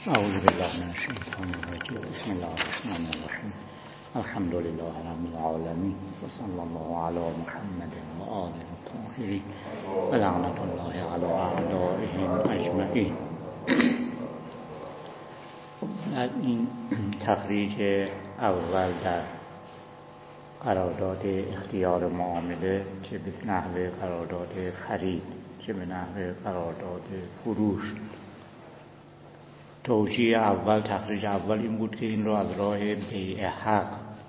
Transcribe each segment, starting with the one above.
اعوذ بالله من الشیطان الرجیم. بسم الله الرحمن الرحیم. الحمد لله رب العالمین و صلی الله علی محمد و آله الطاهرین و لعنت الله علی اعدائهم اجمعین. در این تخریج اول در قرارداد اختیار معامله، چه به نحو قرارداد خرید چه به نحو قرارداد فروش، توجیه اول، تخریج اول این بود که این رو از راه بیع حق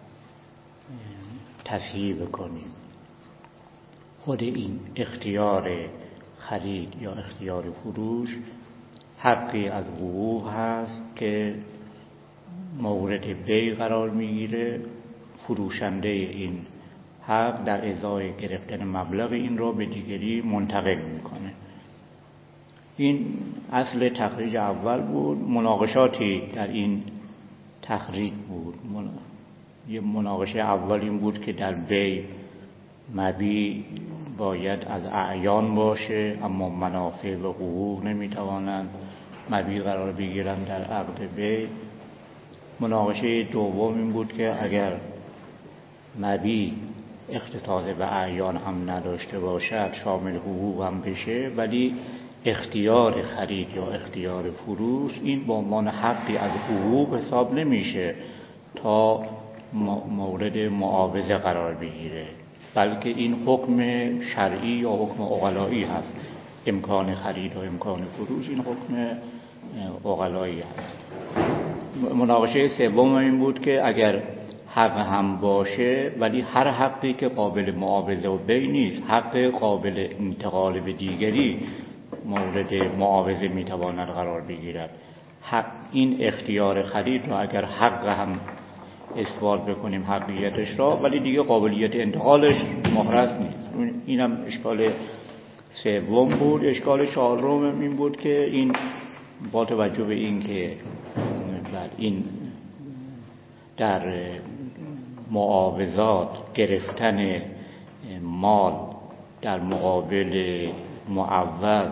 تصحیح بکنیم. خود این اختیار خرید یا اختیار فروش حقی از حقوق هست که مورد بیع قرار میگیره. فروشنده این حق در ازای گرفتن مبلغ این را به دیگری منتقل میکنه. این اصل تخریج اول بود. مناقشاتی در این تخریج بود. یه مناقشه اول این بود که در بیع مبیع باید از اعیان باشه، اما منافع و حقوق نمیتوانند مبیع قرار بگیرند در عقد بیع. مناقشه دوم این بود که اگر مبیع اختصاص به اعیان هم نداشته باشد، شامل حقوق هم بشه، ولی اختیار خرید یا اختیار فروش این به عنوان حقی از حقوق حساب نمیشه تا مورد معاوضه قرار بگیره، بلکه این حکم شرعی یا حکم عقلایی هست. امکان خرید و امکان فروش این حکم عقلایی هست. مناقشه سوم این بود که اگر حق هم باشه ولی هر حقی که قابل معاوضه و بیع نیست، حق قابل انتقال به دیگری مورد معاوضه میتواند قرار بگیرد. این اختیار خرید را اگر حق هم اثبات بکنیم حقیقتش را، ولی دیگه قابلیت انتقالش محرز نیست. اینم اشکال سوم بود. اشکال چهارم این بود که این با توجه به این که این در معاوضات گرفتن مال در مقابل معوض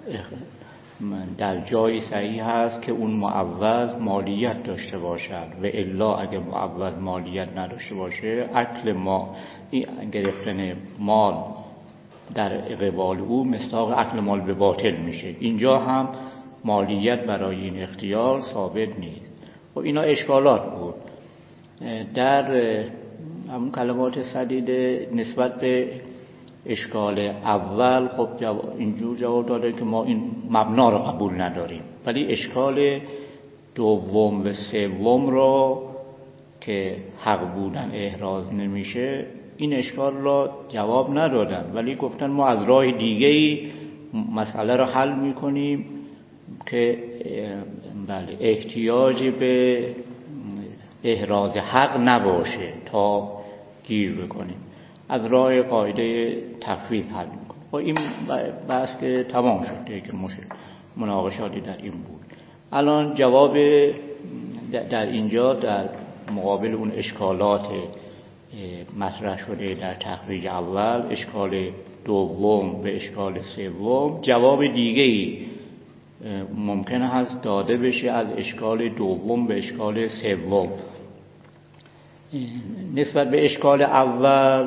در جای صحیح هست که اون معوض مالیت داشته باشد، و الا اگر معوض مالیت نداشته باشه گرفتن مال در قبال او مصداق اکل مال به باطل میشه. اینجا هم مالیت برای این اختیار ثابت نیست. خب اینا اشکالات بود. در همون کلمات سدیده نسبت به اشکال اول خب اینجور جواب داده که ما این مبنا رو قبول نداریم، ولی اشکال دوم و سوم را که حق بودن احراز نمیشه، این اشکال را جواب ندادن، ولی گفتن ما از راه دیگه‌ای مسئله رو حل میکنیم که بله احتیاج به احراز حق نباشه تا گیر بکنیم. از راه قاعده تفویض حل میکنیم. و این بحث که تمام شد که مناقشاتی در این بود. الان جواب در اینجا در مقابل اون اشکالات مطرح شده در تخریج اول، اشکال دوم و اشکال سوم، جواب دیگه‌ای ممکنه هست داده بشه از اشکال دوم به اشکال سوم. نسبت به اشکال اول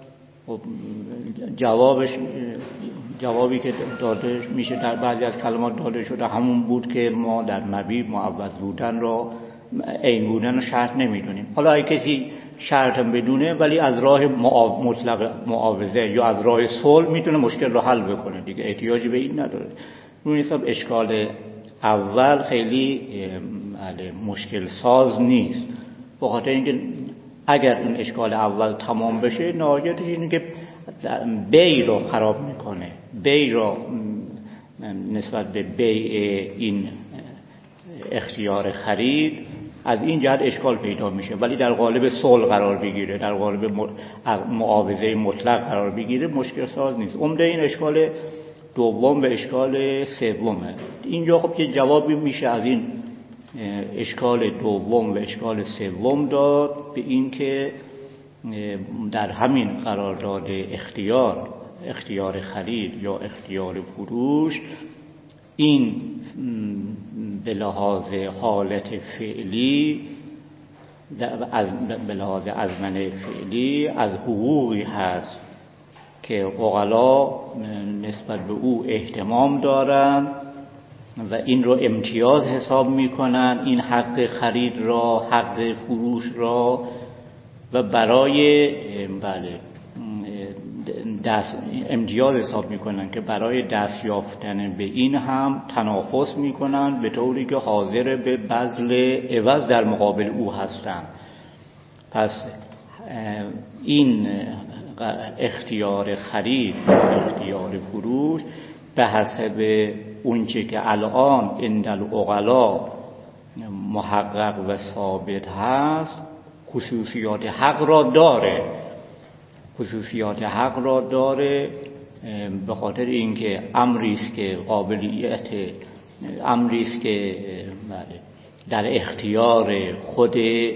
جوابی که داده میشه در بعضی از کلمات داده شده همون بود که ما در مبیع معوض بودن را عین بودن رو شرط نمیدونیم. حالا اگه کسی شرط هم بدونه ولی از راه مطلق معاوضه یا از راه صلح میتونه مشکل رو حل بکنه دیگه، احتیاجی به این نداره. اون حساب اشکال اول خیلی مشکل ساز نیست، به خاطر اینکه اگر این اشکال اول تمام بشه نهایتش اینه که بیع رو خراب میکنه. بیع رو نسبت به بیع این اختیار خرید از این جهت اشکال پیدا میشه، ولی در قالب صلح قرار بگیره، در قالب معاوضه مطلق قرار بگیره مشکل ساز نیست. عمده این اشکال دوم و اشکال سومه. اینجا خب که جوابی میشه از این اشکال دوم و اشکال سوم داد به این که در همین قرارداد اختیار خرید یا اختیار فروش این به لحاظ حالت فعلی، به لحاظ ازمنه فعلی از حقوقی هست که عقلا نسبت به او اهتمام دارن و این رو امتیاز حساب میکنن، این حق خرید را، حق فروش را، و برای امتیاز حساب میکنن که برای دست یافتن به این هم تنافس میکنن، به طوری که حاضر به بذل عوض در مقابل او هستند. پس این اختیار خرید، اختیار فروش به حسب اونچه که الان عند العقلا محقق و ثابت هست خصوصیات حق را داره. خصوصیات حق را داره به خاطر اینکه امری است که امری است که در اختیار خود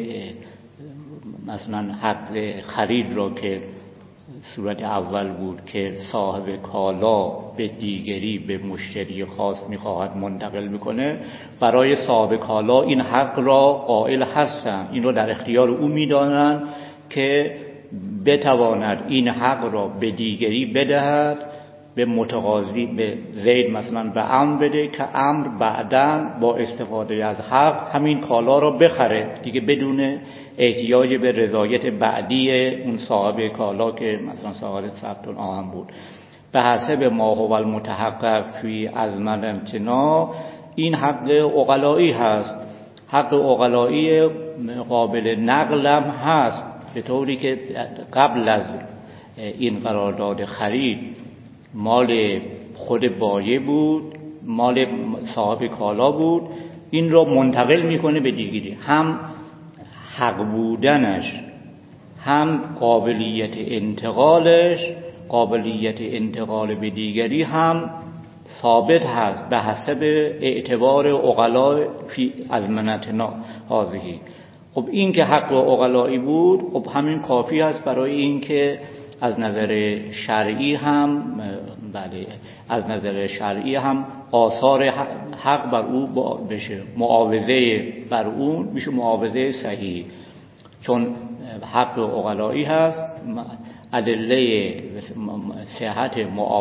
مثلا حق خرید را که صورت اول بود که صاحب کالا به دیگری، به مشتری خاص میخواهد منتقل میکنه، برای صاحب کالا این حق را قائل هستند، این را در اختیار او میدانند که بتواند این حق را به دیگری بدهد، به متقاضی، به زید مثلا به عمرو بده که عمرو بعداً با استفاده از حق همین کالا را بخره دیگه بدون احتیاج به رضایت بعدی اون صاحب کالا که مثلا صاحب ثبت الآهن بود. به حسب ما هو المتحقق فی ازمن امتناع، این حق عقلایی هست. حق عقلایی قابل نقلم هست، به طوری که قبل از این قرارداد خرید مال خود بایع بود، مال صاحب کالا بود، این را منتقل میکنه به دیگری. هم حق بودنش، هم قابلیت انتقالش، قابلیت انتقال به دیگری هم ثابت هست به حسب اعتبار عقلا فی ازمنتنا هذه. خب این که حق عقلایی بود، خب همین کافی است برای این که از نظر شرعی هم از نظر شرعی هم آثار حق بر او بشه، معاوضه بر اون میشه معاوضه صحیح، چون حق عقلایی هست. ادله صحت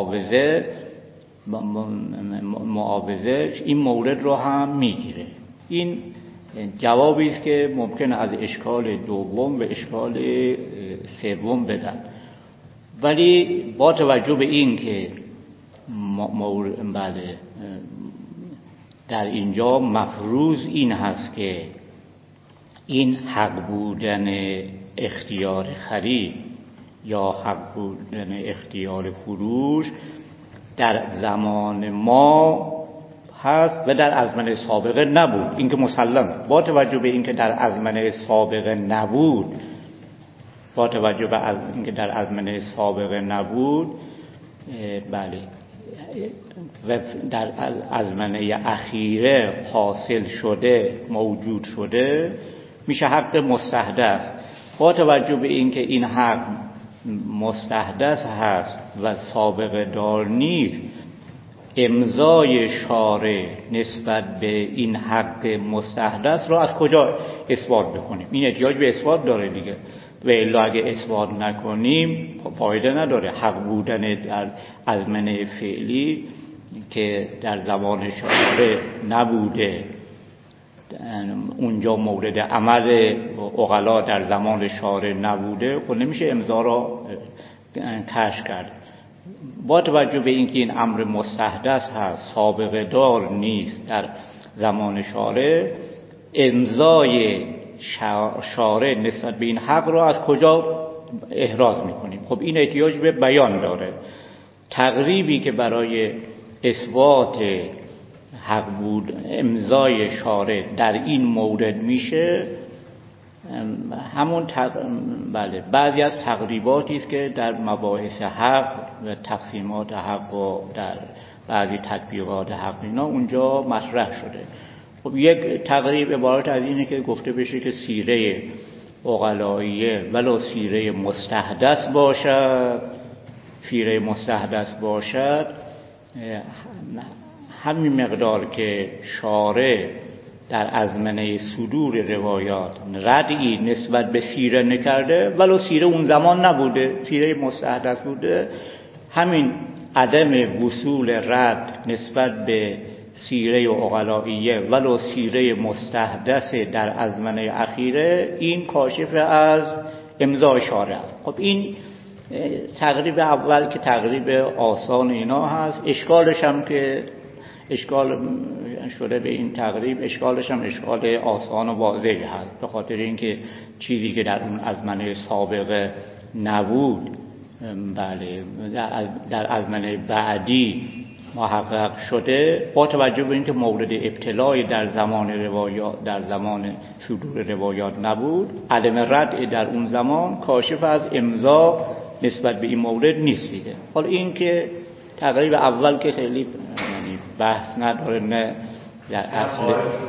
معاوضه این مورد رو هم میگیره. این جوابی است که ممکن از اشکال دوم و اشکال سوم بدن، ولی با توجه به این که در اینجا مفروض این هست که این حق بودن اختیار خرید یا حق بودن اختیار فروش در زمان ما هست و در ازمنه سابقه نبود، این که مسلم. با توجه به این که در ازمنه سابقه نبود، با توجه به اینکه در ازمنه سابقه نبود، بله، و در ازمنه اخیره حاصل شده، موجود شده، میشه حق مستحدث. با توجه به اینکه این حق مستحدث هست و سابقه دار نیست، امضای شارع نسبت به این حق مستحدث را از کجا اثبات بکنیم؟ این احتیاج به اثبات داره دیگه، و الا اگه اثبات نکنیم فایده نداره. حق بودن در ازمنه فعلی که در زمان شارع نبوده، اونجا مورد عمل عقلا در زمان شارع نبوده، خب نمیشه امضا را کشف کرد. با توجه به اینکه این امر مستحدث هست، سابقه دار نیست در زمان شارع، امضای شارع نسبت به این حق را از کجا احراز میکنیم؟ خب این احتیاج به بیان داره. تقریبی که برای اثبات حق بود امضای شارع در این مورد میشه همون بعضی از تقریباتی است که در مباحث حق و تقسیمات حق و در بعضی تطبیقات حق اینا اونجا مطرح شده. خب یک تقریب عبارت از اینه که گفته بشه که سیره عقلائیه ولو سیره مستحدث باشد، همین مقدار که شارع در ازمنه صدور روایات ردی نسبت به سیره نکرده، ولو سیره اون زمان نبوده، سیره مستحدث بوده، همین عدم وصول رد نسبت به سیره عقلائیه ولو سیره مستحدث در ازمنه اخیره، این کاشف از امضای شارع است. خب این تقریب اول که تقریب آسان اینا هست. اشکالش هم که اشکال شده به این تقریب، اشکالش هم اشکال آسان و واضحی هست، به خاطر اینکه چیزی که در اون ازمنه سابقه نبود بله در ازمنه بعدی محقق شده، با توجه به اینکه مورد ابتلای در زمان روایات در زمان صدور روایات نبود، عدم رد در اون زمان کاشف از امضا نسبت به این مورد نیست دیگه. حالا این که تقریب اول که خیلی بحث نداره، نه در اصل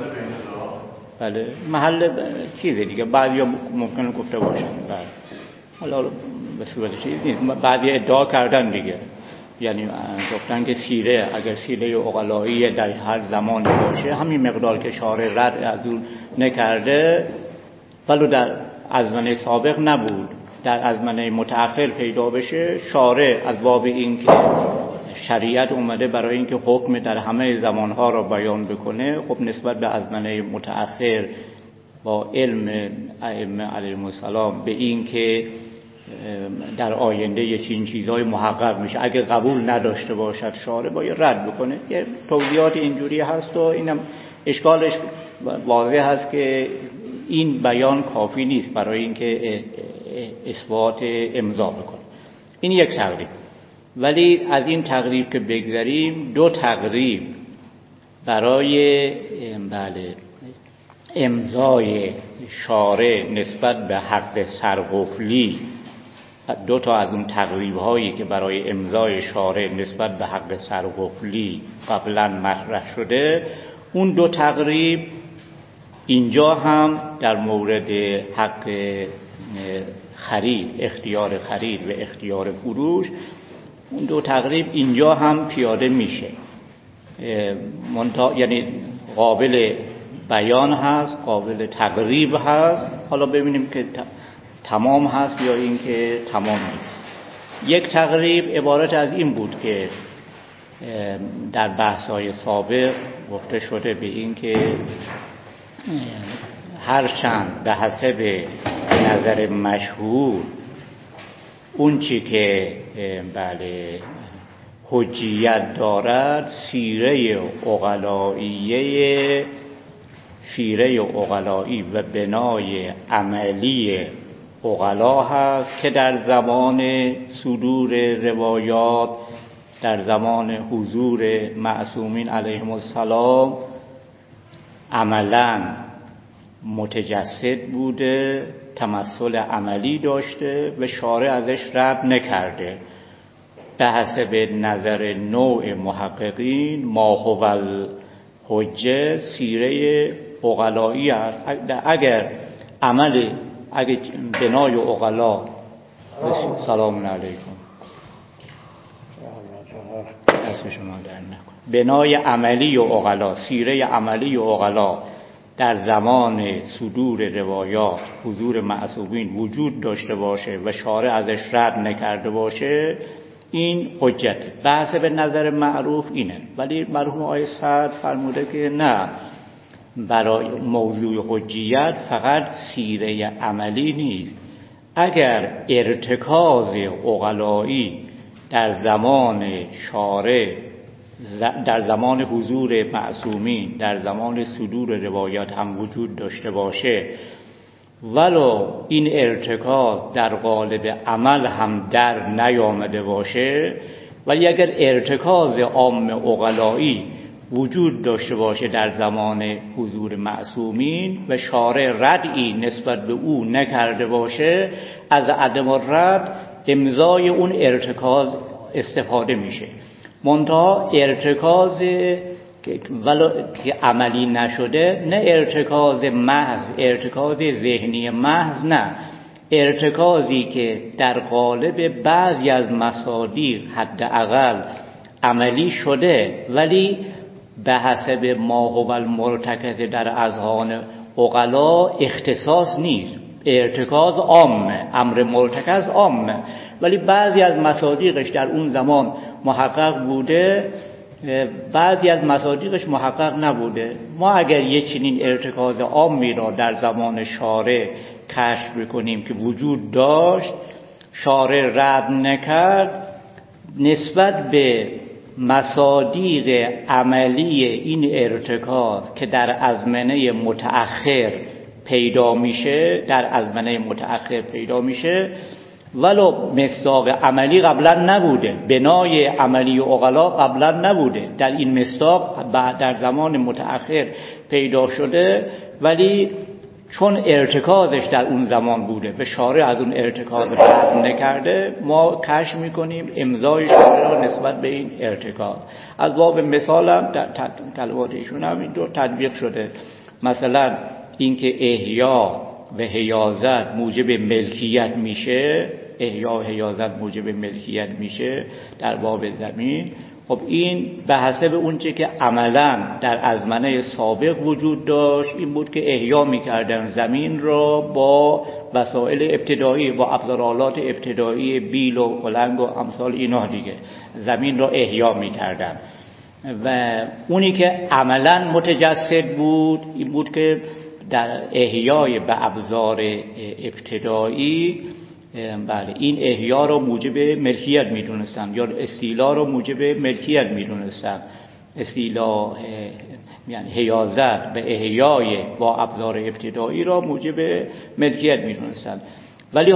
بله محل چیزه دیگه، بعضی ممکنه گفته باشن بله، حالا به صورت چیز نیست، بعضی ادعا کردن دیگه، یعنی گفتن که سیره اگر سیره عقلایی در هر زمان باشه، همین مقدار که شارع رد از اون نکرده ولو در ازمنه سابق نبود، در ازمنه متأخر پیدا بشه، شارع از باب این که شریعت اومده برای اینکه حکم در همه زمانها را بیان بکنه، خب نسبت به ازمنه متأخر با علم ائمه علیهم السلام به این که در آینده یه چین چیزهای محقق میشه، اگه قبول نداشته باشد شارع باید رد بکنه. یه توضیحات اینجوری هست و اینم اشکالش واضح هست که این بیان کافی نیست برای اینکه اثبات امضا بکنه. این یک تقریب. ولی از این تقریب که بگذریم، دو تقریب برای بله امضای شارع نسبت به حق سرقفلی، دو تا از اون تقریب هایی که برای امضای شارع نسبت به حق سرقفلی قبلا مطرح شده، اون دو تقریب اینجا هم در مورد حق خرید، اختیار خرید و اختیار فروش، اون دو تقریب اینجا هم پیاده میشه، یعنی قابل بیان هست، قابل تقریب هست. حالا ببینیم که تمام هست یا این که تمام نیست. یک تقریب عبارت از این بود که در بحث‌های سابق گفته شده به این که هرچند به حسب نظر مشهور اون چی که بله حجیت دارد سیره عقلایی و بنای عملی عقلا هست که در زمان صدور روایات، در زمان حضور معصومین علیهم السلام عملاً متجسد بوده، تمثل عملی داشته و شارع ازش رد نکرده. به حسب نظر نوع محققین ما هو الحجه سیره عقلایی است. اگر بنای عقلا، سلام علیکم، دست شما در نکن، بنای عملی عقلا، سیره عملی عقلا در زمان صدور روایات حضور معصومین وجود داشته باشه و شارع ازش رد نکرده باشه، این حجته. به حسب نظر معروف اینه. ولی مرحوم آقای سعد فرموده که نه، برای موضوع حجیت فقط سیره عملی نیست. اگر ارتکاز عقلایی در زمان شارع، در زمان حضور معصومین، در زمان صدور روایات هم وجود داشته باشه، ولو این ارتکاز در قالب عمل هم در نیامده باشه، ولی اگر ارتکاز عام عقلایی وجود داشته باشه در زمان حضور معصومین و شارع ردی نسبت به او نکرده باشه، از عدم رد امضای اون ارتکاز استفاده میشه. منتها ارتکاز که عملی نشده، نه ارتکاز محض، ارتکاز ذهنی محض، نه، ارتکازی که در قالب بعضی از مصادیق حداقل عملی شده ولی به حسب ما هو المرتکز در اذهان عقلا اختصاص نیست، ارتکاز عامه، امر مرتکز عامه، ولی بعضی از مصادیقش در اون زمان محقق بوده، بعضی از مصادیقش محقق نبوده. ما اگر یک چنین ارتکاز عامی را در زمان شارع کشف بکنیم که وجود داشت، شارع رد نکرد، نسبت به مصادیق عملی این ارتکاز که در ازمنه متأخر پیدا میشه، ولو مصداق عملی قبلا نبوده، بنای عملی عقلا قبلا نبوده، در این مصداق در زمان متأخر پیدا شده، ولی چون ارتکازش در اون زمان بوده به شارع از اون ارتکاز رد نکرده، ما کشف میکنیم امضای شارع را نسبت به این ارتکاز. از باب مثال هم در کلمات ایشون هم اینطور تطبیق شده. مثلا اینکه احیا و حیازت موجب ملکیت میشه، احیا و حیازت موجب ملکیت میشه در باب زمین، خب این به حسب اونچه که عملاً در ازمنه سابق وجود داشت این بود که احیا میکردن زمین را با وسایل ابتدایی، با ابزارالات ابتدایی، بیل و کلنگ و امثال اینا دیگه زمین را احیا میکردن. و اونی که عملاً متجسد بود این بود که در احیای به ابزار ابتدایی، بله، این احیا رو موجب ملکیت میدونستن یا استیلا رو موجب ملکیت میدونستن. استیلا یعنی حیازت به احیای با ابزار ابتدایی را موجب ملکیت میدونستن. ولی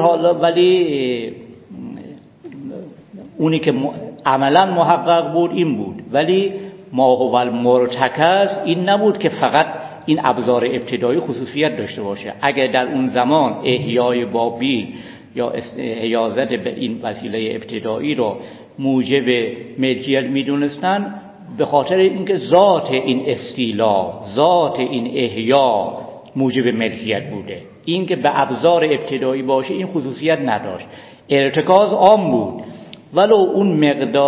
اونی که عملا محقق بود این بود، ولی ما هو المرتکز این نبود که فقط این ابزار ابتدایی خصوصیت داشته باشه. اگر در اون زمان احیای با بیل یا حیازت به این وسیله ابتدایی رو موجب ملکیت میدونستن، به خاطر اینکه ذات این استیلا، ذات این احیا موجب ملکیت بوده. اینکه به ابزار ابتدایی باشه این خصوصیت نداشت، ارتکاز عام بود، ولو اون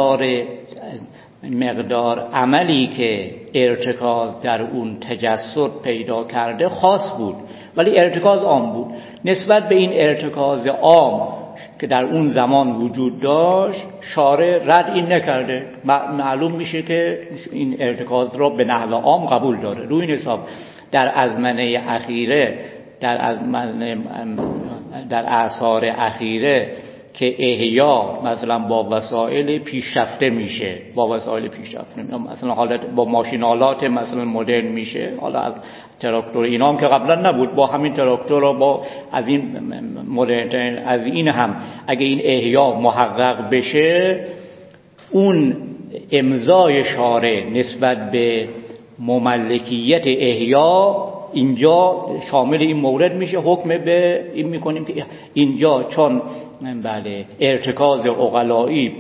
مقدار عملی که ارتکاز در اون تجسد پیدا کرده خاص بود، ولی ارتکاز عام بود. نسبت به این ارتکاز عام که در اون زمان وجود داشت شارع رد این نکرده، معلوم میشه که این ارتکاز را به نحو عام قبول داره. روی این حساب در ازمنه اخیره، در اعصار اخیره که احیا مثلا با وسایل پیشرفته میشه، مثلا حالت با ماشینالات مثلا مدرن میشه، حالا تراکتور اینا هم که قبلا نبود، با همین تراکتور و با از این مدرن از این هم اگه این احیا محقق بشه، اون امضای شارع نسبت به مملکیت احیا اینجا شامل این مورد میشه. حکم به این میکنیم که اینجا چون بله ارتکاز عقلایی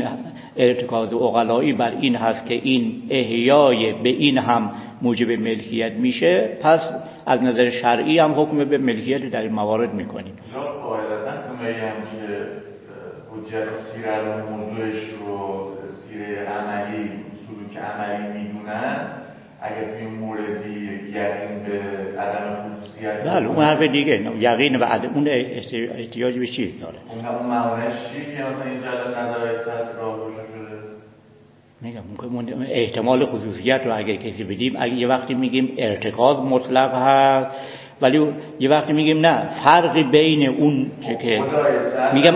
بر این هست که این احیای به این هم موجب ملکیت میشه، پس از نظر شرعی هم حکم به ملکیت در این موارد میکنیم. قاعدتاً اونایی هم که حجت سیره رو موضوعش رو سیره عملی، سلوک عملی میدونن، اگر توی موردی یقین به عدم خصوصیت، بله اون حرف دیگه، یقین به عدم، اون احتیاج به چیز داره. اون معنیش چیه که مثلا اینجا نظر صد راه روشن شده؟ میگم احتمال خصوصیت رو اگر کسی بدیم، اگه یه وقتی میگیم ارتکاز مطلق هست، ولی یه وقتی میگیم نه، فرقی بین اون چه که میگم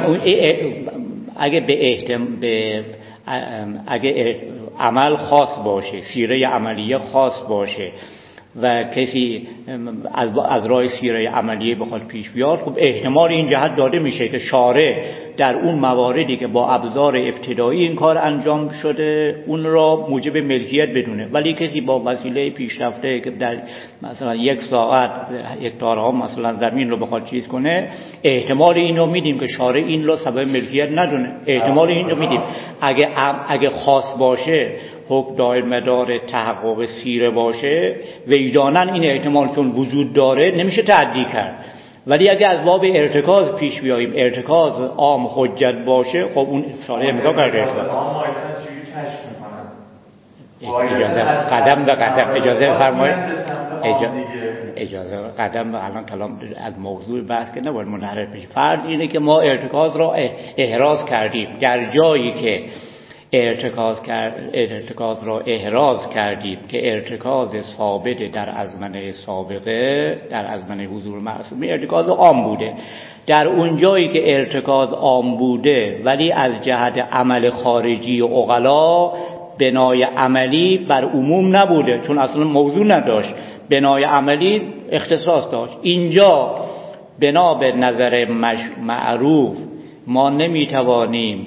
اگه عمل خاص باشه، سیره عملیه خاص باشه و کسی از راه سیره عملیه بخواد پیش بیاد، خب احتمال این جهت داده میشه که شارع در اون مواردی که با ابزار ابتدایی این کار انجام شده اون را موجب ملکیت بدونه. ولی کسی با وسیله پیشرفته که در مثلا 1 ساعت هکتارها مثلا زمین رو بخواد چیز کنه، احتمال این رو میدیم که شارع این رو سبب ملکیت ندونه، احتمال این رو میدیم. اگه خاص باشه، حکم دائر مدار تحقق سیره باشه، وجداناً این احتمال چون وجود داره نمیشه تعدی کرد. ولی اگه از باب ارتکاز پیش بیاییم، ارتکاز عام حجت باشه، خب اون شارع امضا کرده. عام اصلا چجوری کشف میکنن؟ اجازه قدم به قدم اجازه بفرمایید اجازه قدم به الان کلام از موضوع بحث که نباید منحرف بشه. فرض اینه که ما ارتکاز را احراز کردیم، در جایی که ارتکاز را احراز کردیم که ارتکاز ثابت در ازمنه سابقه، در ازمنه حضور معصومی ارتکاز عام بوده، در اون جایی که ارتکاز عام بوده ولی از جهت عمل خارجی و عقلا بنای عملی بر عموم نبوده، چون اصلا موضوع نداشت، بنای عملی اختصاص داشت. اینجا بنا به نظر معروف ما نمیتوانیم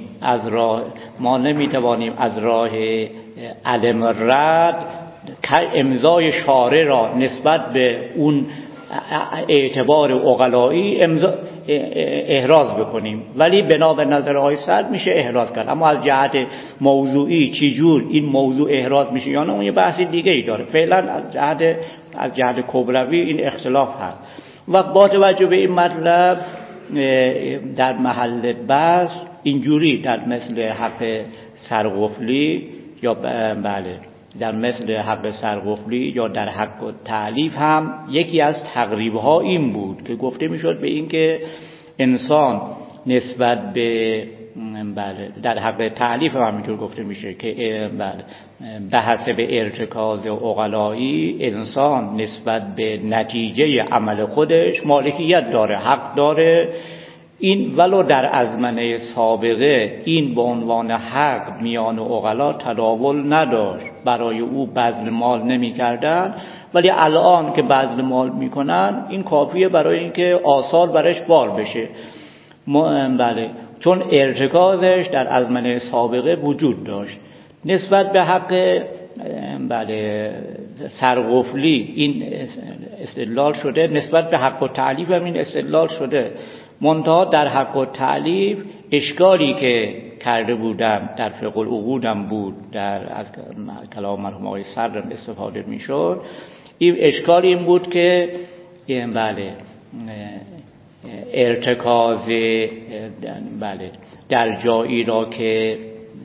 از راه عدم رد امضای شارع را نسبت به اون اعتبار عقلایی احراز بکنیم، ولی بنا به نظرهای سلف میشه احراز کرد. اما از جهت موضوعی چجور این موضوع احراز میشه یا نه اون یه بحث دیگه ای داره. فعلا از جهت کبروی این اختلاف هست. و با توجه به این مطلب در محل بحث اینجوری در مثل حق سرقفلی یا در مثل حق سرقفلی یا در حق تعلیف هم یکی از تقریب‌ها این بود که گفته میشد به این که انسان نسبت به در حق تعلیف هم همینطور گفته میشه که به حسب ارتکاز عقلایی انسان نسبت به نتیجه عمل خودش مالکیت داره، حق داره. این ولو در ازمنه سابقه این به عنوان حق میان عقلا تداول نداشت، برای او بذل مال نمی کردن، ولی الان که بذل مال میکنن این کافیه برای اینکه آثار برش بار بشه. چون ارتکازش در ازمنه سابقه وجود داشت. نسبت به حق سرقفلی این استدلال شده، نسبت به حق و تعلیف هم این استدلال شده. منتها در حق و تعلیف اشکالی که کرده بودم در فقه العقودم بود، از کلام مرحوم آقای صدرم استفاده میشد. این اشکال این بود که ارتکاز در جایی را که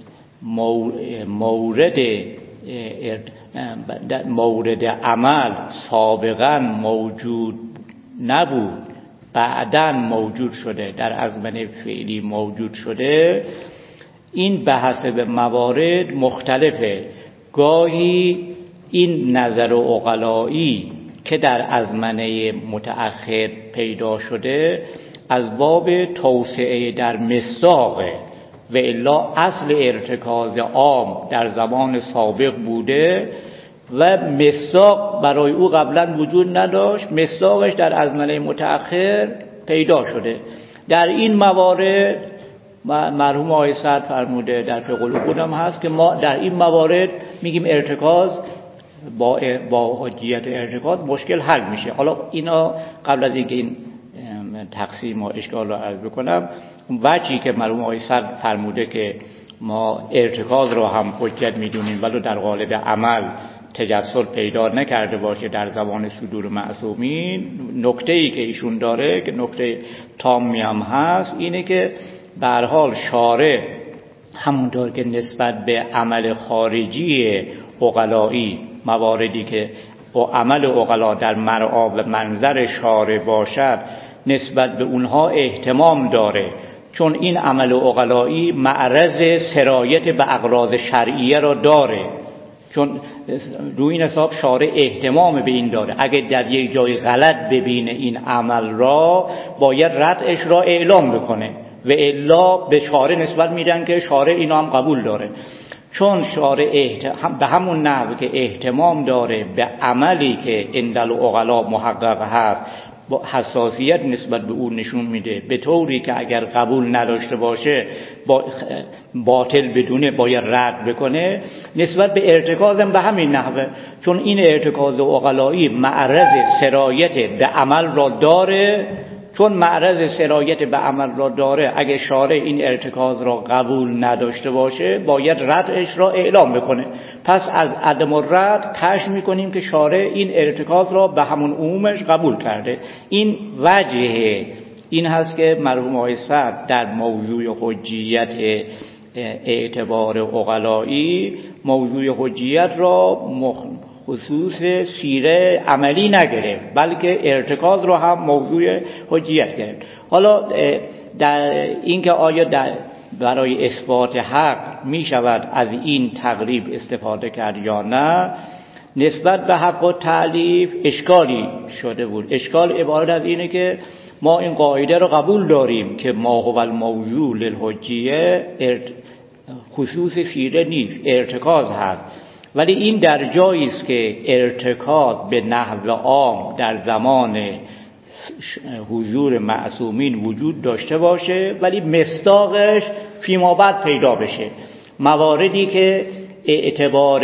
مورد عمل سابقا موجود نبود، بعداً موجود شده، در ازمنه فعلی موجود شده، این به حسب موارد مختلفه. گاهی این نظر عقلایی که در ازمنه متأخر پیدا شده از باب توسعه در مصداقه و الا اصل ارتکاز عام در زمان سابق بوده و مصداق برای او قبلا وجود نداشت، مصداقش در ازمنه متأخر پیدا شده. در این موارد مرحوم آقای سعد فرموده در فقه العقود هم هست که ما در این موارد میگیم ارتکاز با حجیت ارتکاز مشکل حل میشه. حالا اینا قبل از اینکه این تقسیم و اشکال رو عرض بکنم، وجهی که مرحوم آقای سعد فرموده که ما ارتکاز رو هم حجت میدونیم ولو در قالب عمل تجسر پیدا نکرده باشه در زمان صدور معصومین، نکته‌ای که ایشون داره که نکته تامی هم هست اینه که به هر حال شارع همونطور که نسبت به عمل خارجی عقلایی مواردی که عمل عقلا در مرعا و منظر شارع باشد نسبت به اونها اهتمام داره، چون این عمل عقلایی معرض سرایت به اغراض شرعیه را داره، چون روی این حساب شارع اهتمام به این داره. اگر در یک جای غلط ببینه این عمل را باید ردش را اعلام بکنه و الا به شارع نسبت میدن که شارع اینو هم قبول داره. چون شارع به همون نحو که اهتمام داره به عملی که اندل عقلا محقق هست با حساسیت نسبت به اون نشون میده، به طوری که اگر قبول نداشته باشه باطل بدونه باید رد بکنه، نسبت به ارتکازم به همین نحوه، چون این ارتکاز عقلایی معرض سرایت به عمل را داره. چون معرض سرایت به عمل را داره، اگه شارع این ارتکاز را قبول نداشته باشه باید ردش را اعلام بکنه. پس از عدم الرد کشف میکنیم که شارع این ارتکاز را به همون عمومش قبول کرده. این وجه این هست که مرحوم آقای سعد در موضوع حجیت اعتبار عقلایی موضوع حجیت را خصوص سیره عملی نگرفت، بلکه ارتکاز را هم موضوع حجیت گرفت. حالا در اینکه آیا برای اثبات حق می شود از این تقریب استفاده کرد یا نه، نسبت به حق و تعلیف اشکالی شده بود. اشکال عبارت از اینه که ما این قاعده رو قبول داریم که ما هو الموضوع للحجیه خصوص سیره نیست، ارتکاز هست، ولی این در جایی است که ارتکاز به نحو عام در زمان حضور معصومین وجود داشته باشه ولی مصداقش فیما بعد پیدا بشه. مواردی که اعتبار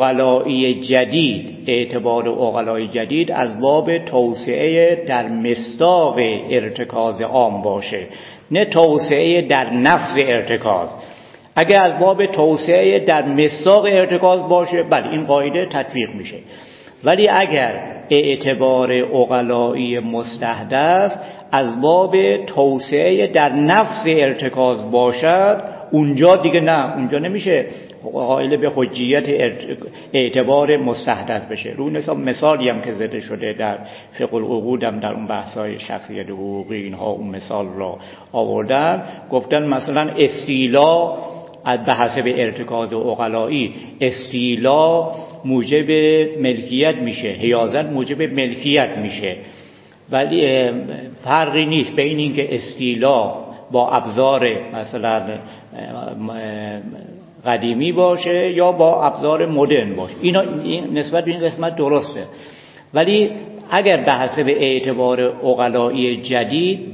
عقلایی جدید از باب توسعه در مصداق ارتکاز عام باشه، نه توسعه در نفس ارتکاز. اگر از باب توسعه در مصداق ارتکاز باشه، بله این قاعده تطبیق میشه. ولی اگر اعتبار عقلایی مستحدث از باب توسعه در نفس ارتکاز باشد، اونجا دیگه نه، اونجا نمیشه قائل به حجیت اعتبار مستحدث بشه. رو مثالی هم که زده شده در فقه العقود هم در اون بحث‌های شخصیت حقوقی اینها اون مثال را آوردن، گفتن مثلا استیلا به حسب ارتکاز عقلایی استیلا موجب ملکیت میشه، حیازت موجب ملکیت میشه، ولی فرقی نیست بین این که استیلا با ابزار مثلا قدیمی باشه یا با ابزار مدرن باشه. اینا نسبت به این قسمت درسته. ولی اگر به حسب اعتبار عقلایی جدید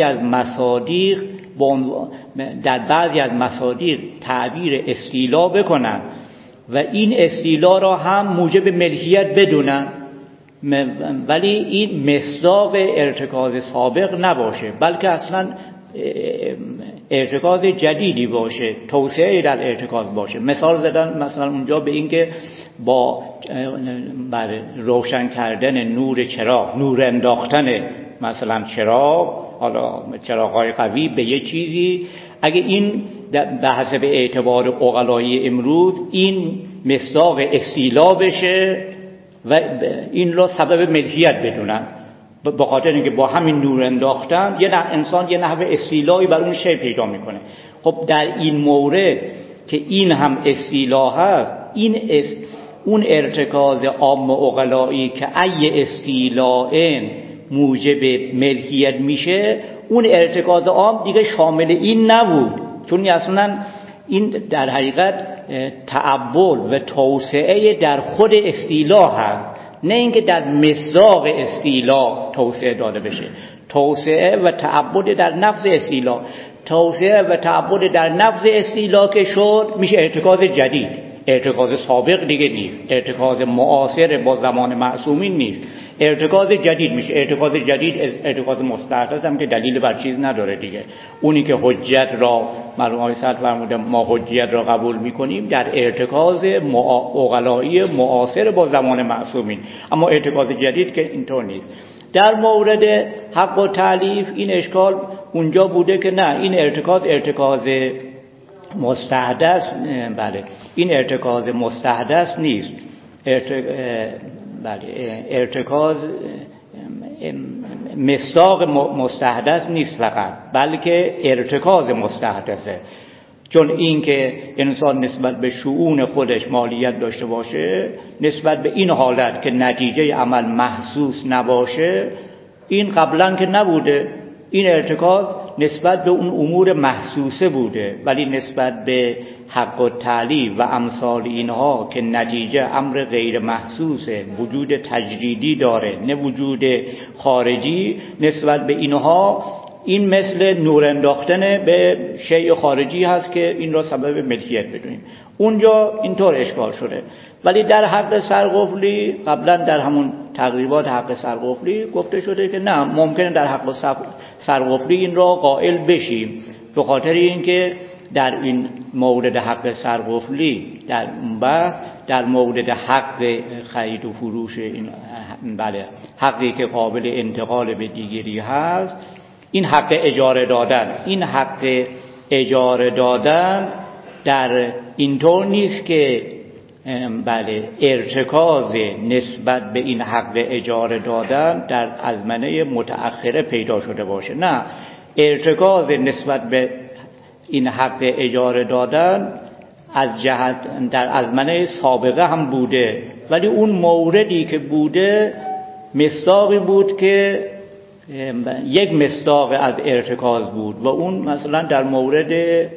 در بعضی از مصادیق تعبیر استیلا بکنن و این استیلا را هم موجب ملکیت بدونن، ولی این مصداق ارتکاز سابق نباشه، بلکه اصلا ارتکاز جدیدی باشه، توسعه در ارتکاز باشه. مثال زدن مثلا اونجا به این که با روشن کردن نور چراغ، نور انداختن مثلا چراغ، حالا چراغ‌های قوی به یه چیزی، اگه این به حسب اعتبار عقلایی امروز این مصداق استیلا بشه و این رو سبب ملکیت بدونن، به خاطر اینکه با همین نور انداختن انسان یه نحو استیلایی بر اون شی پیدا میکنه. خب در این مورد که این هم استیلا هست، اون ارتکاز عام عقلایی که ای استیلاء موجب ملکیت میشه، اون ارتکاز عام دیگه شامل این نبود، چون اصلا این در حقیقت تعبول و توسعه در خود استیلا هست، نه اینکه در مصداق استیلا توسعه داده بشه. توسعه و تعبد در نفس استیلا، توسعه و تعبد در نفس استیلا که شد میشه ارتکاز جدید، ارتکاز سابق دیگه نیست، ارتکاز معاصر با زمان معصومین نیست، ارتکاز جدید میشه. ارتکاز جدید ارتکاز مستحدث هم که دلیل بر چیز نداره دیگه. اونی که حجت را مرحوم آقای صدر فرمودن ما حجت را قبول میکنیم در ارتکاز عقلایی معاصر با زمان معصومین، اما ارتکاز جدید که اینطور نیست. در مورد حق و تعلیف این اشکال اونجا بوده که نه، این ارتکاز مستحدث، بله این ارتکاز مستحدث نیست، ارتکاز مصداق مستحدث نیست فقط، بلکه ارتکاز مستحدثه. چون این که انسان نسبت به شؤون خودش مالیت داشته باشه، نسبت به این حالت که نتیجه عمل محسوس نباشه، این قبلا که نبوده. این ارتکاز نسبت به اون امور محسوسه بوده، ولی نسبت به حق و تعلیف و امثال اینها که نتیجه امر غیر محسوسه، وجود تجریدی داره نه وجود خارجی، نسبت به اینها این مثل نور انداختن به شیء خارجی هست که این را سبب ملکیت بدونیم. اونجا اینطور اشکال شده. ولی در حق سرقفلی قبلا در همون تقریبات حق سرقفلی گفته شده که نه، ممکنه در حق سرقفلی این را قائل بشیم، به خاطر اینکه در این مورد حق سرقفلی در مورد حق خرید و فروش این حقی که قابل انتقال به دیگری هست، این حق اجاره دادن، این حق اجاره دادن در اینطور نیست که بله ارتکاز نسبت به این حق اجاره دادن در ازمنه متأخره پیدا شده باشه. نه، ارتکاز نسبت به این حق اجاره دادن از جهت در ازمنه سابقه هم بوده، ولی اون موردی که بوده مصداقی بود که یک مصداق از ارتکاز بود و اون مثلا در مورد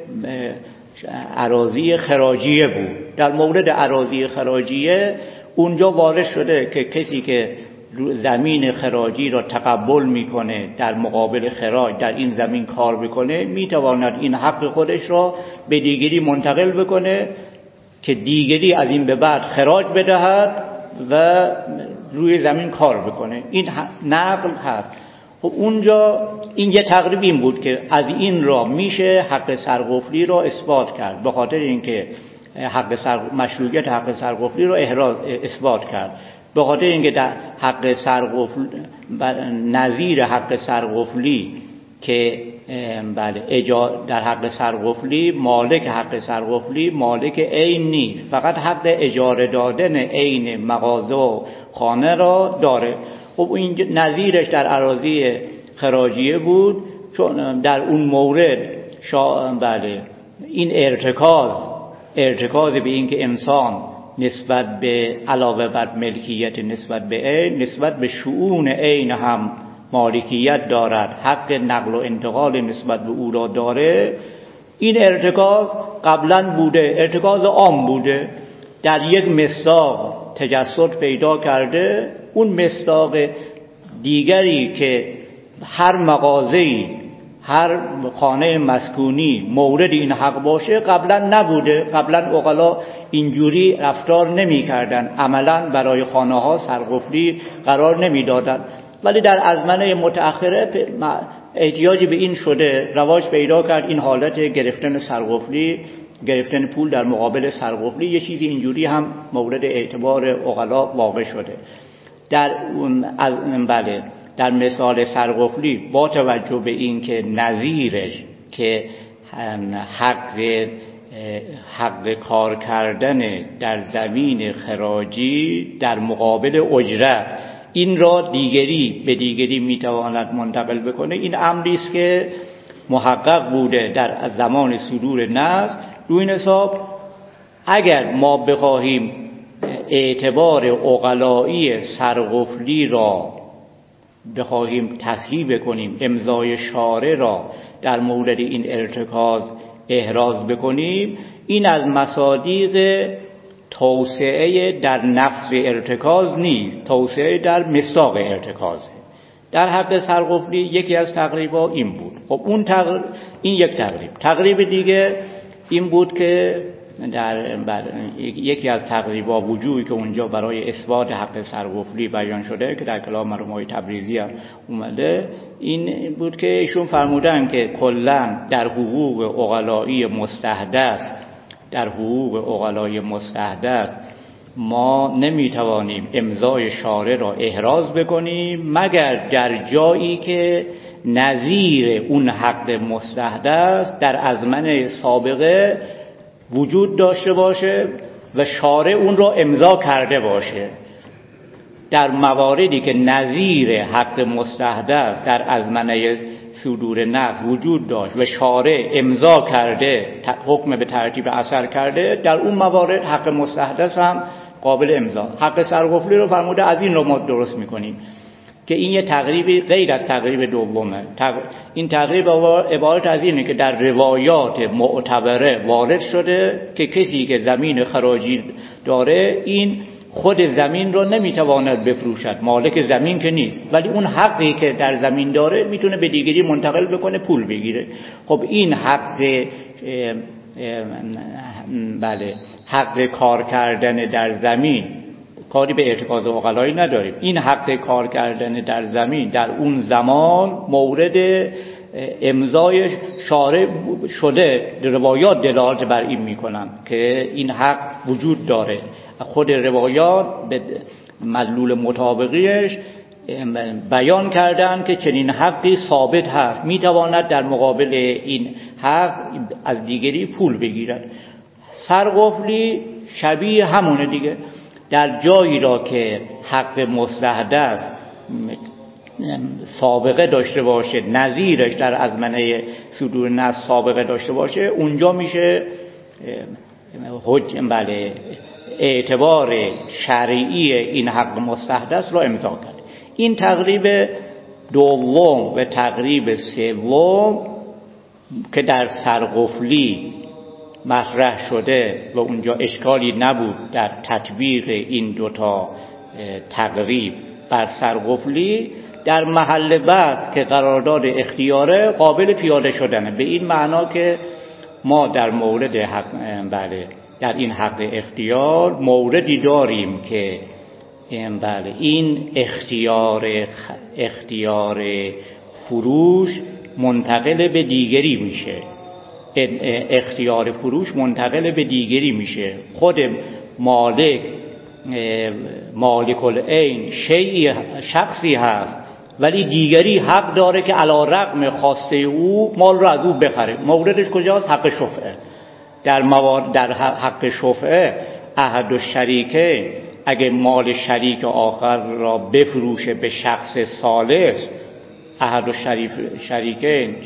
اراضی خراجیه بود. در مورد اراضی خراجیه اونجا وارد شده که کسی که زمین خراجی را تقبل میکنه در مقابل خراج در این زمین کار بکنه میتواند این حق خودش را به دیگری منتقل بکنه که دیگری از این به بعد خراج بدهد و روی زمین کار بکنه. این نقل هست. خب اونجا این یه تقریب این بود که از این را میشه حق سرقفلی را اثبات کرد، به خاطر اینکه مشروعیت حق سرقفلی را اثبات کرد، به خاطر اینکه در حق سرقفل نظیر حق سرقفلی که بله در حق سرقفلی مالک حق سرقفلی مالک عین نیست، فقط حق اجاره دادن عین مغازه و خانه را داره. خب این نظیرش در اراضی خراجیه بود، چون در اون مورد بله این ارتکاز به این که انسان نسبت به علاوه بر ملکیت نسبت به عین نسبت به شؤون عین هم مالکیت دارد، حق نقل و انتقال نسبت به او را داره. این ارتکاز قبلا بوده، ارتکاز عام بوده، در یک مصداق تجسد پیدا کرده. اون مصداق دیگری که هر مغازه‌ای هر خانه مسکونی مورد این حق باشه قبلا نبوده. قبلا عقلا اینجوری رفتار نمی کردن، عملا برای خانه ها سرقفلی قرار نمی دادن، ولی در ازمنه متأخره احتیاجی به این شده، رواج پیدا کرد این حالت گرفتن سرقفلی، گرفتن پول در مقابل سرقفلی، یه چیزی اینجوری هم مورد اعتبار عقلا واقع شده. در مثال سرقفلی با توجه به این که نظیرش که حق کار کردن در زمین خراجی در مقابل اجرت، این را دیگری به دیگری میتواند منتقل بکنه، این امری است که محقق بوده در زمان صدور نص. روی این حساب اگر ما بخواهیم اعتبار عقلایی سرقفلی را بخواهیم تصحیح بکنیم، امضای شارع را در مورد این ارتکاز احراز بکنیم، این از مصادیق توسعه در نفس ارتکاز نیست، توسعه در مصداق ارتکازه. در حق سرقفلی یکی از تقریبا این بود. خب این یک تقریب دیگه این بود که در یکی از تقریبا وجوهی که اونجا برای اثبات حق سرقفلی بیان شده که در کلام مرحوم آقای تبریزی هم اومده، این بود که ایشون فرمودن که کلا در حقوق عقلای مستحدث ما نمیتوانیم امضای شارع را احراز بکنیم مگر در جایی که نظیر اون حق مستحدث در ازمنه سابقه وجود داشته باشه و شارع اون را امضا کرده باشه. در مواردی که نظیر حق مستحدث در ازمنه صدور نص وجود داشت و شارع امضا کرده، حکم به ترتیب اثر کرده، در اون موارد حق مستحدث هم قابل امضا. حق سرقفلی رو فرموده از این رو ما درست میکنیم که این یه تقریبی غیر از تقریب دومه. این تقریب عبارت از اینه که در روایات معتبره وارد شده که کسی که زمین خراجی داره این خود زمین رو نمیتواند بفروشد، مالک زمین که نیست، ولی اون حقی که در زمین داره میتونه به دیگری منتقل بکنه، پول بگیره. خب این حق کار کردن در زمین، کاری به ارتکاز عقلایی نداریم، این حق کار کردن در زمین در اون زمان مورد امضای شارع شده. روایات دلالت بر این میکنن که این حق وجود داره، خود روایات به مدلول مطابقیش بیان کردن که چنین حقی ثابت هست، میتواند در مقابل این حق از دیگری پول بگیرد. سرقفلی شبیه همونه دیگه. در جایی را که حق مستحدث سابقه داشته باشه، نظیرش در ازمنه صدور نص سابقه داشته باشه، اونجا میشه اعتبار شرعی این حق مستحدث را امضا کرد. این تقریب دوم و تقریب سوم که در سرقفلی مطرح شده و اونجا اشکالی نبود در تطبیق این دوتا تقریب بر سرقفلی، در محل بحث که قرارداد اختیاره قابل پیاده شدنه، به این معنا که ما در مورد حق در این حق اختیار موردی داریم که این اختیار فروش منتقل به دیگری میشه. اختیار فروش منتقل به دیگری میشه. خود مالک العین شخصی هست، ولی دیگری حق داره که علی رغم خواسته او مال را از او بخره. موردش کجاست؟ حق شفعه. در حق شفعه احد الشریکین اگه مال شریک آخر را بفروشه به شخص ثالث، احد الشریکین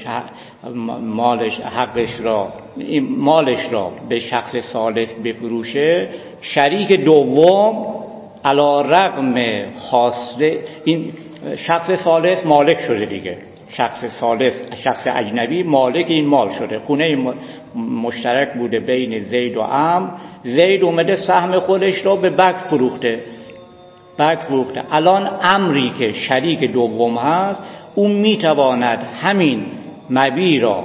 مالش را به شخص ثالث بفروشه، شریک دوم علی رغم خواسته، این شخص ثالث مالک شده دیگه، شخص اجنبی مالک این مال شده. خونه مشترک بوده بین زید و عمرو، زید اومده سهم خودش را به بکر فروخته. الان عمری که شریک دوم هست، اون میتواند همین مبی را،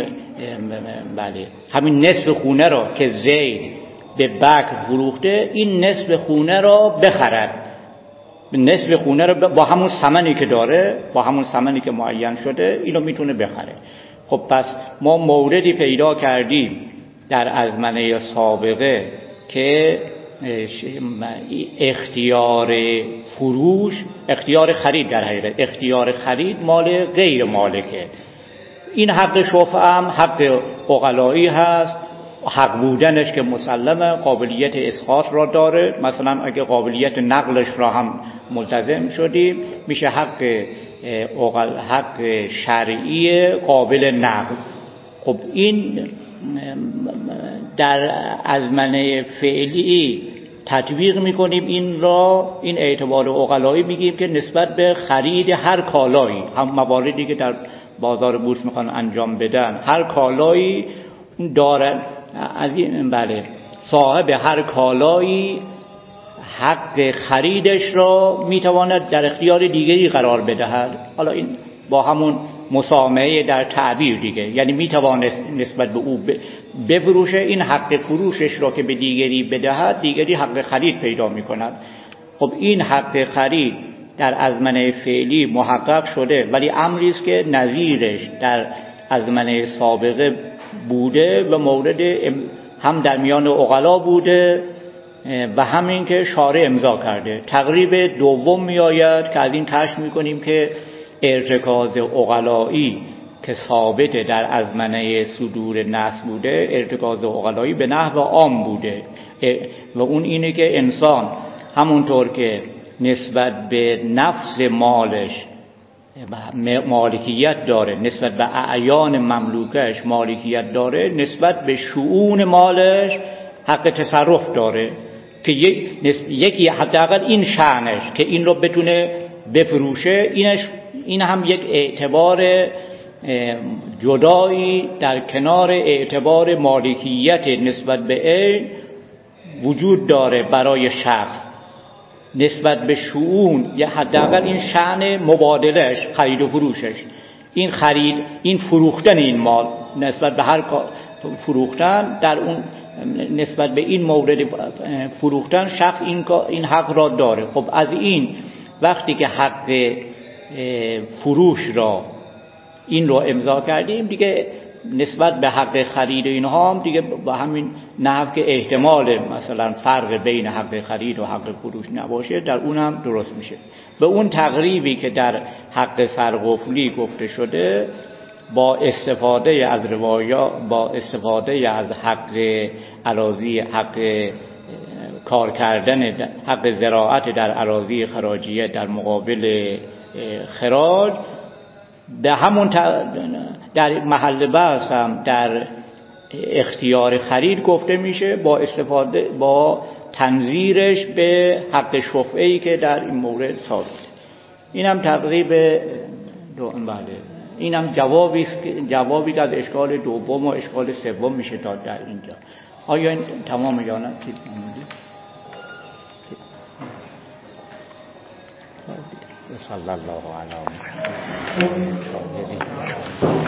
همین نصف خونه را که زید به بکر فروخته، این نصف خونه را بخرد، نصف خونه را با همون ثمنی که داره، با همون ثمنی که معین شده، اینو میتونه بخره. خب پس ما موردی پیدا کردیم در ازمنه سابقه که اختیار فروش، اختیار خرید، در حقیقت اختیار خرید مال غیر مالکه. این حق شفعه هم حق عقلایی هست، حق بودنش که مسلمه، قابلیت اسقاط را داره. مثلا اگه قابلیت نقلش را هم ملتزم شدیم، میشه حق شرعی قابل نقل. خب این در ازمنه فعلی تطبیق میکنیم این اعتبار عقلایی میگیم که نسبت به خرید هر کالایی، هم مواردی که در بازار بورس میخوان انجام بدن، هر کالایی دارن از این صاحب هر کالایی حق خریدش را میتواند در اختیار دیگری قرار بدهد. حالا این با همون مسامحه در تعبیر دیگه، یعنی میتواند نسبت به او بفروشه، این حق فروشش را که به دیگری بدهد، دیگری حق خرید پیدا میکند. خب این حق خرید در ازمنه فعلی محقق شده، ولی امری است که نظیرش در ازمنه سابقه بوده و مورد هم در میان عقلا بوده و همین که شارع امضا کرده. تقریب دوم می آید که از این کشف می کنیم که ارتکاز عقلایی که ثابت در ازمنه صدور نص بوده، ارتکاز عقلایی به نحو عام بوده و اون اینه که انسان همونطور که نسبت به نفس مالش مالکیت داره، نسبت به اعیان مملوکش مالکیت داره، نسبت به شؤون مالش حق تصرف داره که یکی حداقل این شأنش که این رو بتونه بفروشه، این هم یک اعتبار جدایی در کنار اعتبار مالکیت نسبت به عین وجود داره برای شخص. نسبت به شؤون یا حداقل این شأن مبادلش، خرید و فروشش، این فروختن این مال نسبت به هر فروختن، در اون نسبت به این مورد فروختن شخص این حق را داره. خب از این وقتی که حق فروش را این رو امضا کردیم دیگه، نسبت به حق خرید اینها هم دیگه با همین نحو که احتمال مثلا فرق بین حق خرید و حق فروش نباشه، در اون هم درست میشه. به اون تقریبی که در حق سرقفلی گفته شده با استفاده از روایات، با استفاده از حق اراضی، حق کار کردن، حق زراعت در اراضی خراجیه در مقابل خراج، به همون در محل بحث هم در اختیار خرید گفته میشه با استفاده، با تنظیرش به حق شفعه‌ای که در این مورد ثابت. اینم تقریب بله، اینم جوابی که از اشکال دوم و اشکال سوم میشه داد در اینجا. آیا این تمام یا نه؟ صلی الله علی محمد.